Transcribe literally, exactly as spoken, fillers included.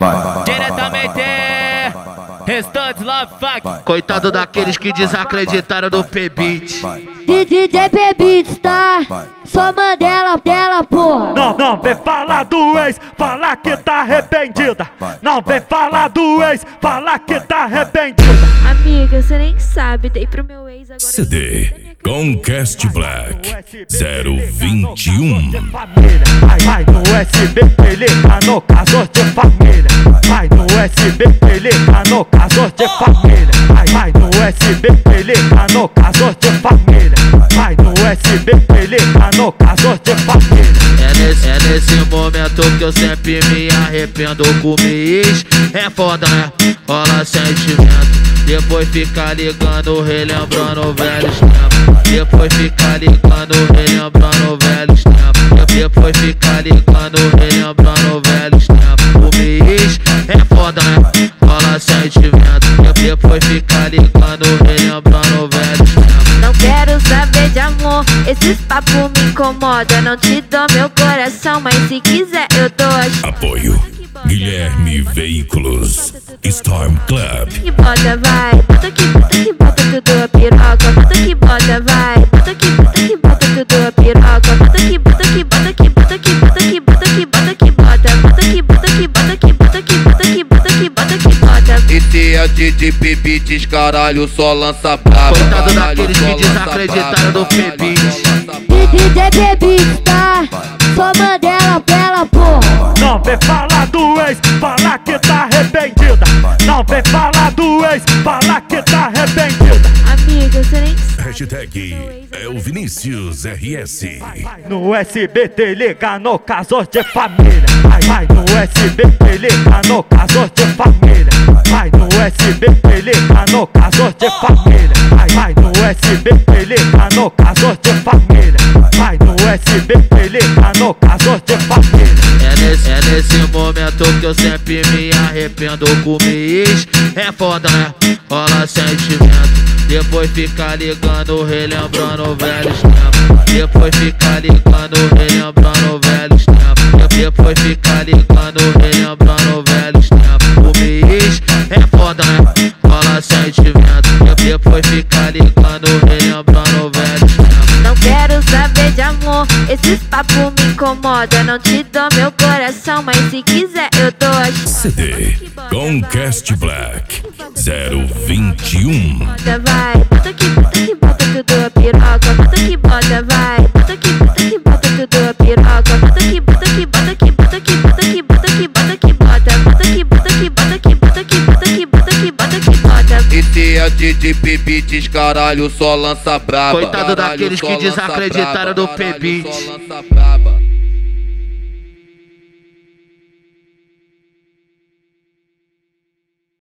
Diretamente restantes Love Fuck. Coitado daqueles que desacreditaram no P-Beat. D J P-Beat, tá? Só Mandela dela, porra. Não, não vem falar do ex, falar que tá arrependida. Não vem falar do ex, falar que tá arrependida. Amiga, você nem sabe, dei pro meu ex agora. C D com Cast Black zero vinte e um. Vai no S B T, liga no caso de família. Vai no S B T, liga no caso de família. Vai no S B T, liga no caso de família. Vai no S B T, liga no caso de família. É nesse, é nesse momento que eu sempre me arrependo com ex. É foda, né? Rola sentimento. Depois fica ligando, relembrando velhos tempos. Depois fica ligando, relembrando velhos tempos. Depois fica ligando, relembrando velhos tempos. O mês é foda, né? Rola sentimento. Depois fica ligando, relembrando velhos tempos. Não quero saber de amor, esses papos me incomodam. Não te dou meu coração, mas se quiser eu dou as... Apoio Guilherme Veículos Storm Club. Que bota, vai, bota que bota que bota tudo a piroca. Bota que bota, vai, bota que bota que bota tudo a piroca. Bota que bota que bota que bota que bota que bota que bota que bota. Bota que bota que bota que bota que bota que bota que bota que bota. Esse é D J P-Beats, caralho, só lança braba. Coitado daqueles que desacreditaram no P-Beat. D J P-Beat, tá? Só Mandela dela, porra. Não vem falar do ex, falar que tá arrependida. Não vem falar do ex, falar que tá arrependida. Amiga, você nem sabe. Hashtag é o Vinícius R S. No S B T, liga no caso de família. Vai no S B T, liga no caso de família. Vai no S B T, liga no caso de família. Vai no S B T, liga no caso de família. Vai no S B T, liga no caso de família. É nesse, é nesse momento que eu sempre me arrependo com ex. É foda, né? Rola sentimento. Depois fica ligando, relembrando velhos tempos. Depois fica ligando, relembrando velhos tempos. Depois fica ligando, relembrando velhos tempos. O mês é foda, né? Rola sentimento. Depois fica ligando, relembrando velhos tempos. Não quero saber de amor, esses papos me incomodam. Não te dou meu coração, mas se quiser eu dou as... C D com Cast Black zero vinte e um. Bota, vai, bota que bota que bota tudo a piroca. Bota que bota, vai, bota que bota que bota tudo a piroca. Bota que bota que bota que bota que bota que bota que bota que bota. Bota que bota que bota que bota que bota que bota que bota que bota. Esse é D J P-Beats, caralho, só lança braba. Coitado daqueles que desacreditaram no P-Beat.